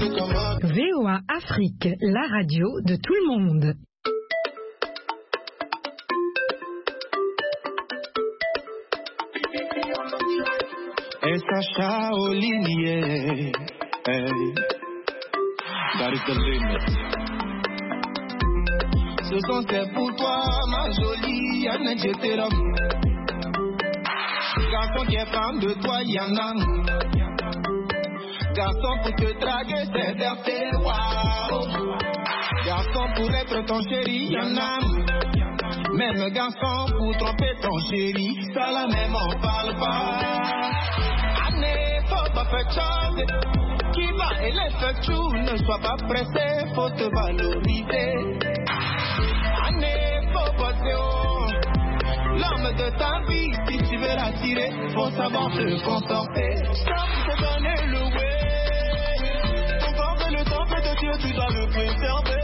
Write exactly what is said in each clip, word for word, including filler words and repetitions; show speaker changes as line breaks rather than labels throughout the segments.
V O A Afrique, la radio de tout le monde.
Essa Shaolin, yeah. Hey. That is the limit. Ce son c'est pour toi, ma jolie Anne Jeteram. Garçon qui est femme de toi, y'en a. Garçon pour te draguer, c'est vers tes wow. Garçon pour être ton chéri, y'en a. Même garçon pour tromper ton chéri, ça la même on parle pas. Année, faut pas faire chance. Qui va et l'effectue, ne sois pas pressé, faut te valoriser. Année, faut passer haut. L'homme de ta vie, si tu veux l'attirer, faut savoir te comporter. Stop te donner le way. Ton corps est le temple de Dieu, tu dois le préserver.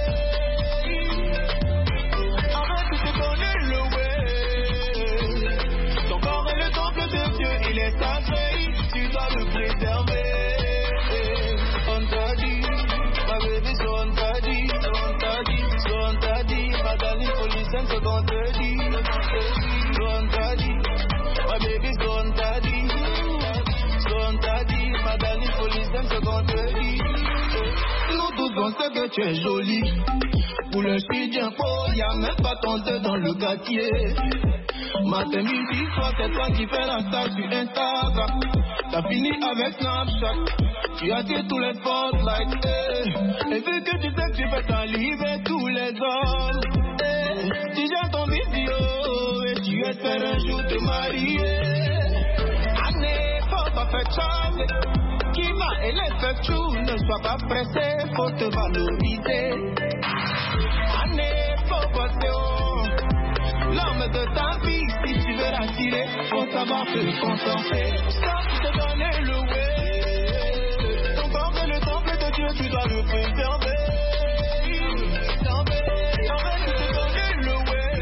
Arrête de te donner le way. Ton corps est le temple de Dieu, il est sacré, tu dois le préserver. On t'a dit, ma baby, so on t'a dit, so on t'a dit, so on t'a dit, ma darling, faut listen to what on t'a dit. Son t'a dit, ma baby, son t'a dit, son t'a dit, ma darling, faut listen to what on t'a dit. Nous tous on sait que tu es jolie. Pour le studio, y'a même pas ton deux dans le quartier. Matin, midi, soir, c'est toi qui fais la star sur Instagram. T'as fini avec Snapchat. Tu as dit tous les spotlights, eh. Et vu que tu sais que tu fais ta livre tous les hommes, eh. Tu gères ton vidéo et tu espères un jour te marier. Année, faut pas faire chance. Qui va et l'effectue, ne sois pas pressé, faut te valoriser. Année, faut passer haut. L'homme de ta vie, si tu veux l'attirer, faut savoir te concentrer. Stop te donner le way. Ton corps est le temple de Dieu, tu dois le préserver. Arrête de te donner le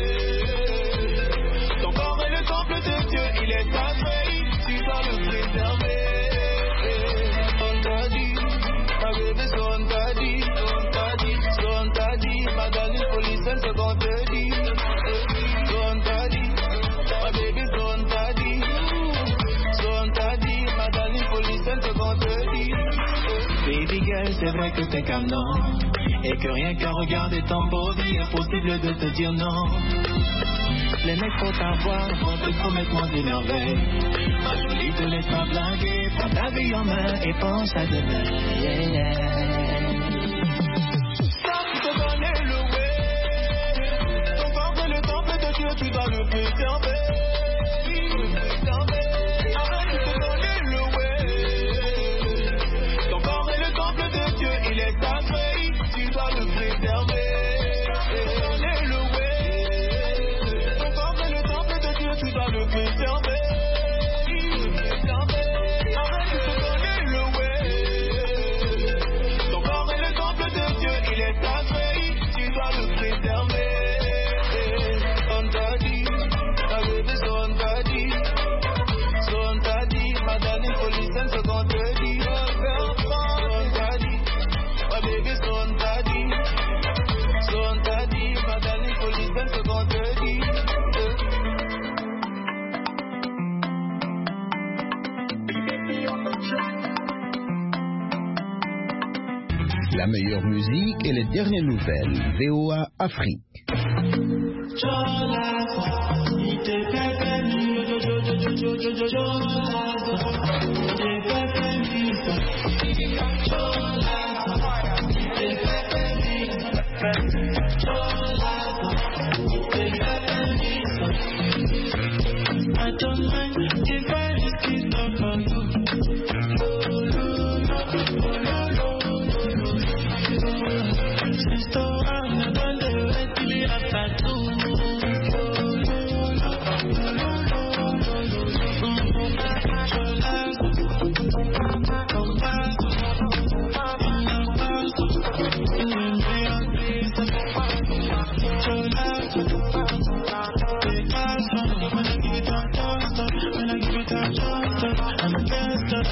way. Ton corps est le temple de Dieu, il est sacré, tu dois le préserver. On t'a dit, ma baby, so on t'a dit, so on t'a dit, so on t'a dit, ma darling, faut listen to what on t'a dit. Son t'a dit, ma baby, son t'a dit, son t'a dit, ma darling, faut listen to what on t'a dit. Baby girl, c'est vrai que t'es canon, et que rien qu'à regarder ton body, impossible de te dire non. Les mecs faut t'avoir, vont te complètement énerver. Ma jolie, te laisse pas blaguer, prends ta vie en main et pense à demain. Yeah, yeah. Stop te donner le way. Ton corps est le temple de Dieu, tu dois le préserver. Arrête de te donner le way. Ton corps est le temple de Dieu, il est sacré, tu dois le préserver. Donner le way. Ton corps est le temple de Dieu, tu dois le préserver. Arrête de te donner le way. Ton corps est le temple de Dieu, il est sacré, tu dois le préserver. On t'a dit, ma baby, so on t'a dit, so on t'a dit, ma darling, faut listen to what on t'a dit. So on t'a dit, ma baby, so on t'a dit, so on t'a dit, ma darling, faut listen to what on t'a dit.
La meilleure musique et les dernières nouvelles. V O A Afrique.
Jola,